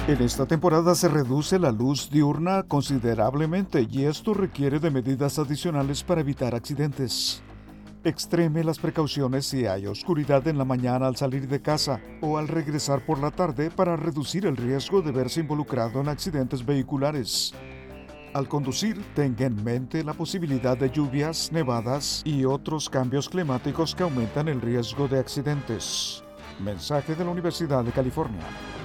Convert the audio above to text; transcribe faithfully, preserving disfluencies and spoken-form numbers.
En esta temporada se reduce la luz diurna considerablemente y esto requiere de medidas adicionales para evitar accidentes. Extreme las precauciones si hay oscuridad en la mañana al salir de casa o al regresar por la tarde para reducir el riesgo de verse involucrado en accidentes vehiculares. Al conducir, tenga en mente la posibilidad de lluvias, nevadas y otros cambios climáticos que aumentan el riesgo de accidentes. Mensaje de la Universidad de California.